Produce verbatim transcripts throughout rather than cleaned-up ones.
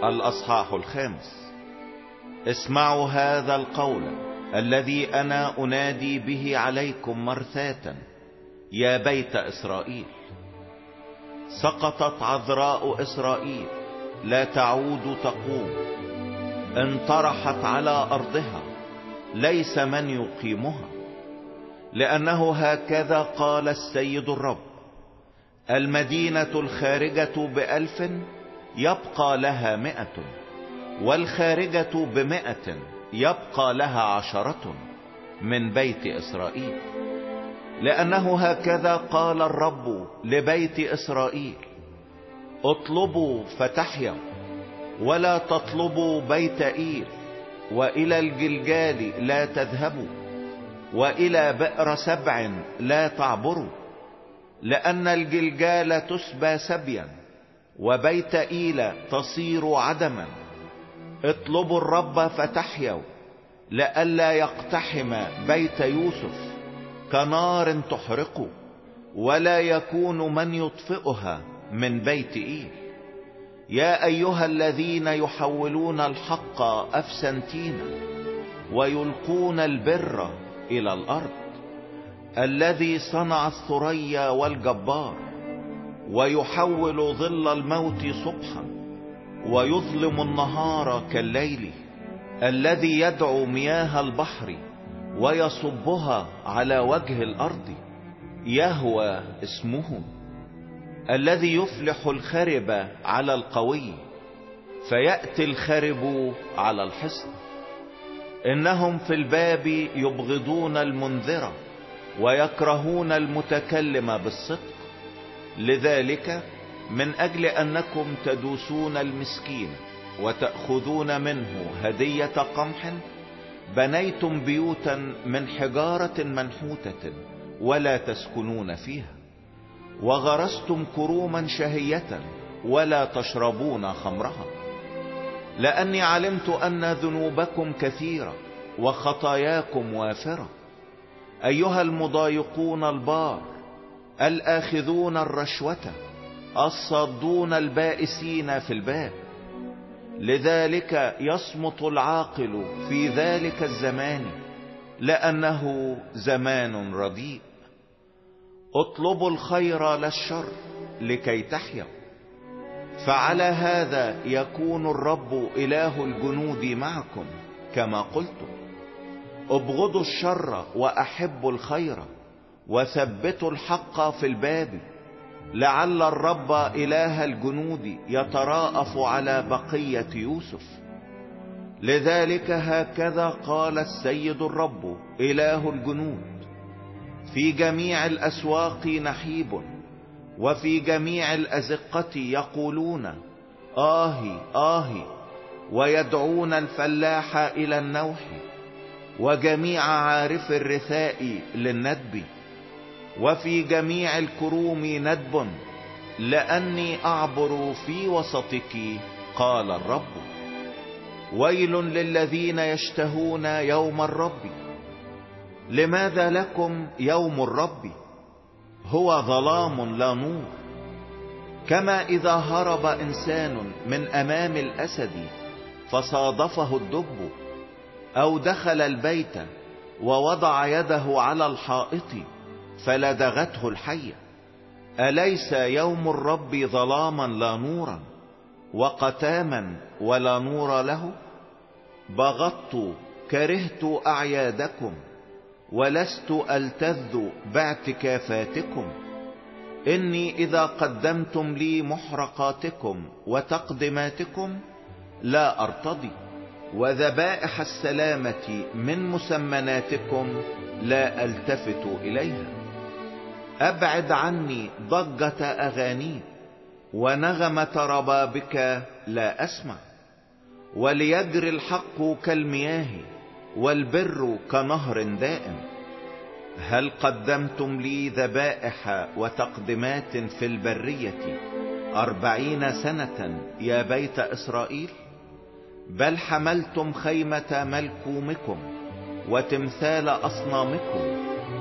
الأصحاح الخامس. اسمعوا هذا القول الذي أنا أنادي به عليكم مرثاة يا بيت إسرائيل. سقطت عذراء إسرائيل لا تعود تقوم، انطرحت على أرضها ليس من يقيمها. لأنه هكذا قال السيد الرب: المدينة الخارجة بألف يبقى لها مئة، والخارجة بمئة يبقى لها عشرة من بيت إسرائيل. لأنه هكذا قال الرب لبيت إسرائيل: اطلبوا فتحيوا، ولا تطلبوا بيت إيل، وإلى الجلجال لا تذهبوا، وإلى بئر سبع لا تعبروا، لأن الجلجال تسبى سبيا، وبيت إيل تصير عدما. اطلبوا الرب فتحيوا، لئلا يقتحم بيت يوسف كنار تحرق، ولا يكون من يطفئها من بيت إيل. يا أيها الذين يحولون الحق أفسنتين ويلقون البر إلى الأرض، الذي صنع الثريا والجبار، ويحول ظل الموت صبحا ويظلم النهار كالليل، الذي يدعو مياه البحر ويصبها على وجه الأرض، يهوى اسمه، الذي يفلح الخرب على القوي فيأتي الخرب على الحصن. إنهم في الباب يبغضون المنذر ويكرهون المتكلم بالصدق. لذلك من أجل أنكم تدوسون المسكين وتأخذون منه هدية قمح، بنيتم بيوتا من حجارة منحوتة ولا تسكنون فيها، وغرستم كروما شهية ولا تشربون خمرها. لأني علمت أن ذنوبكم كثيرة وخطاياكم وافرة، أيها المضايقون البار، الآخذون الرشوة، الصادون البائسين في الباب. لذلك يصمت العاقل في ذلك الزمان، لأنه زمان رديء. اطلبوا الخير لا الشر لكي تحيوا، فعلى هذا يكون الرب إله الجنود معكم كما قلت. ابغضوا الشر وأحبوا الخير، وثبتوا الحق في الباب، لعل الرب إله الجنود يتراءف على بقية يوسف. لذلك هكذا قال السيد الرب إله الجنود: في جميع الأسواق نحيب، وفي جميع الأزقة يقولون آهي آهي، ويدعون الفلاح إلى النوح، وجميع عارف الرثاء للندب، وفي جميع الكروم ندب، لأني أعبر في وسطك قال الرب. ويل للذين يشتهون يوم الرب. لماذا لكم يوم الرب؟ هو ظلام لا نور. كما إذا هرب إنسان من أمام الأسد فصادفه الدب، أو دخل البيت ووضع يده على الحائط فلدغته الحية. أليس يوم الرب ظلاما لا نورا، وقتاما ولا نور له؟ بغضت كرهت أعيادكم، ولست ألتذ باعتكافاتكم. إني إذا قدمتم لي محرقاتكم وتقدماتكم لا أرتضي، وذبائح السلامة من مسمناتكم لا ألتفت إليها. أبعد عني ضجة أغاني، ونغمة ربابك لا أسمع. وليجري الحق كالمياه، والبر كنهر دائم. هل قدمتم لي ذبائح وتقدمات في البرية أربعين سنة يا بيت إسرائيل؟ بل حملتم خيمة ملكومكم وتمثال أصنامكم،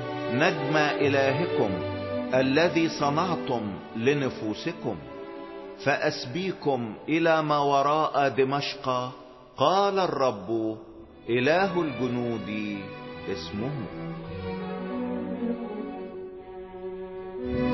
نجم إلهكم الذي صنعتم لنفوسكم، فأسبيكم إلى ما وراء دمشق، قال الرب إله الجنود اسمه.